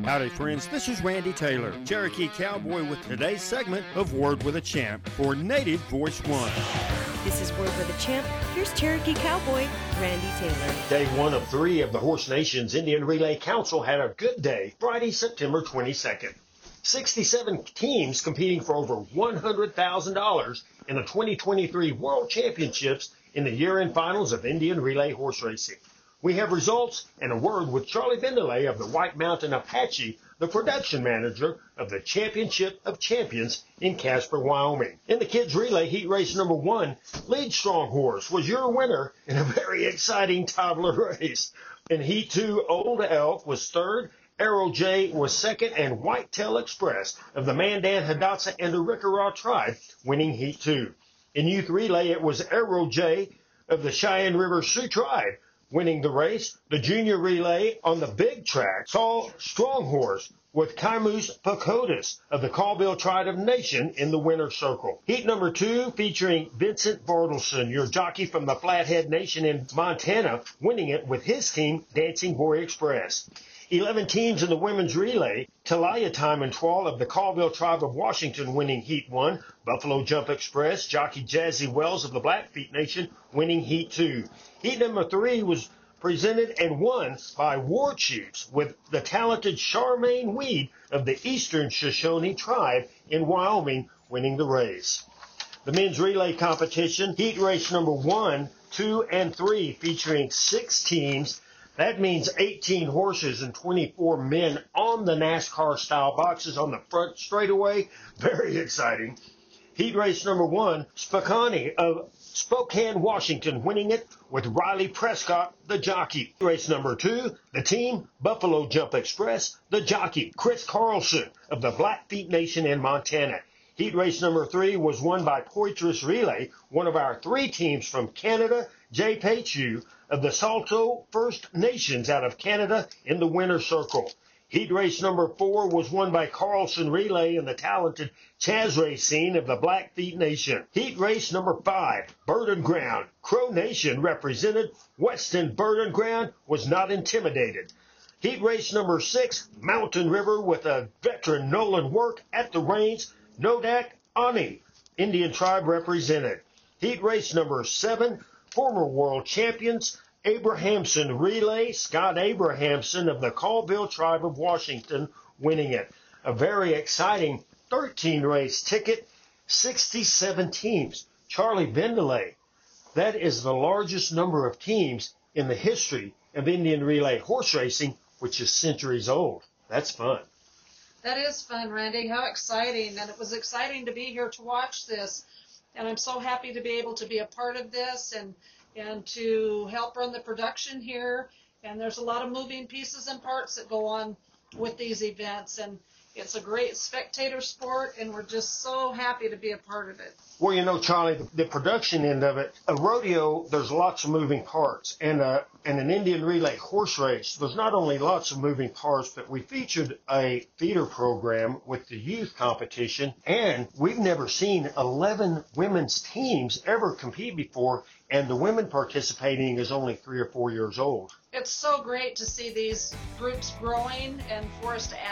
Howdy friends, this is Randy Taylor, Cherokee Cowboy with today's segment of Word with a Champ for Native Voice One. This is Word with a Champ. Here's Cherokee Cowboy, Randy Taylor. Day 1 of 3 of the Horse Nations Indian Relay Council had a good day, Friday, September 22nd. 67 teams competing for over $100,000 in the 2023 World Championships in the year-end finals of Indian Relay Horse Racing. We have results and a word with Charlie Vendelay of the White Mountain Apache, the production manager of the Championship of Champions in Casper, Wyoming. In the kids relay heat race number 1, Lead Strong Horse was your winner in a very exciting toddler race. In heat 2, Old Elk was third, Arrow J was second, and Whitetail Express of the Mandan Hidatsa and the Arikara tribe winning heat 2. In youth relay, it was Arrow J of the Cheyenne River Sioux tribe winning the race. The junior relay on the big track saw Strong Horse with Kaimus Pakotis of the Colville Tribe Nation in the winner's circle. Heat number 2 featuring Vincent Bartleson, your jockey from the Flathead Nation in Montana, winning it with his team, Dancing Boy Express. 11 teams in the women's relay, Talia Timantwal of the Colville Tribe of Washington winning Heat 1, Buffalo Jump Express, jockey Jazzy Wells of the Blackfeet Nation winning Heat 2. Heat number 3 was presented and won by War Chiefs with the talented Charmaine Weed of the Eastern Shoshone Tribe in Wyoming winning the race. The men's relay competition, heat race number 1, 2, and 3 featuring 6 teams. That means 18 horses and 24 men on the NASCAR-style boxes on the front straightaway. Very exciting. Heat race number 1, Spokane of Spokane, Washington, winning it with Riley Prescott, the jockey. Race number 2, the team, Buffalo Jump Express, the jockey, Chris Carlson of the Blackfeet Nation in Montana. Heat race number 3 was won by Poitras Relay, one of our 3 teams from Canada, Jay Pachu of the Saulteaux First Nations out of Canada in the winner's circle. Heat race number 4 was won by Carlson Relay and the talented Chaz Racine of the Blackfeet Nation. Heat race number 5, Burden Ground. Crow Nation represented. Weston Burden Ground was not intimidated. Heat race number 6, Mountain River with a veteran Nolan Work at the reins. Nodak Ani, Indian tribe represented. Heat race number 7, former world champions, Abrahamson Relay, Scott Abrahamson of the Colville Tribe of Washington winning it. A very exciting 13-race ticket, 67 teams. Charlie Vendelay, that is the largest number of teams in the history of Indian Relay horse racing, which is centuries old. That's fun. That is fun, Randy. How exciting. And it was exciting to be here to watch this. And I'm so happy to be able to be a part of this and to help run the production here. And there's a lot of moving pieces and parts that go on with these events. And it's a great spectator sport, and we're just so happy to be a part of it. Well, you know, Charlie, the production end of it, a rodeo, there's lots of moving parts. And an Indian Relay horse race, there's not only lots of moving parts, but we featured a feeder program with the youth competition, and we've never seen 11 women's teams ever compete before, and the women participating is only 3 or 4 years old. It's so great to see these groups growing and for us to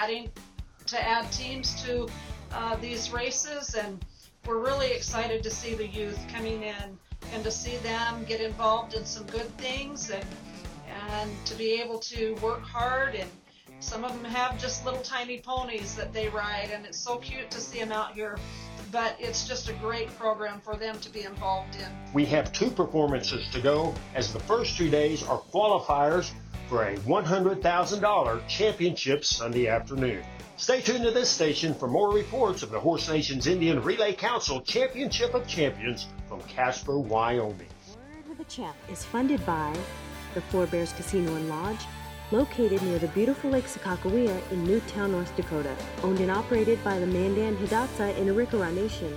add teams to these races, and we're really excited to see the youth coming in and to see them get involved in some good things and to be able to work hard. And some of them have just little tiny ponies that they ride, and it's so cute to see them out here. But it's just a great program for them to be involved in. We have 2 performances to go, as the first 2 days are qualifiers for a $100,000 championship Sunday afternoon. Stay tuned to this station for more reports of the Horse Nations Indian Relay Council Championship of Champions from Casper, Wyoming. Word with a Champ is funded by the Four Bears Casino and Lodge, located near the beautiful Lake Sakakawea in Newtown, North Dakota, owned and operated by the Mandan Hidatsa and Arikara Nation.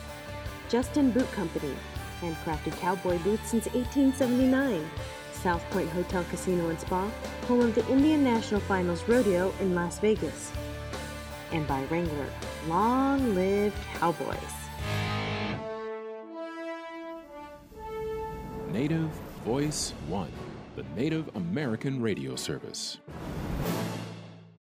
Justin Boot Company, handcrafted cowboy boots since 1879. South Point Hotel Casino and Spa, home of the Indian National Finals Rodeo in Las Vegas. And by Wrangler, long live cowboys. Native Voice One, the Native American radio service.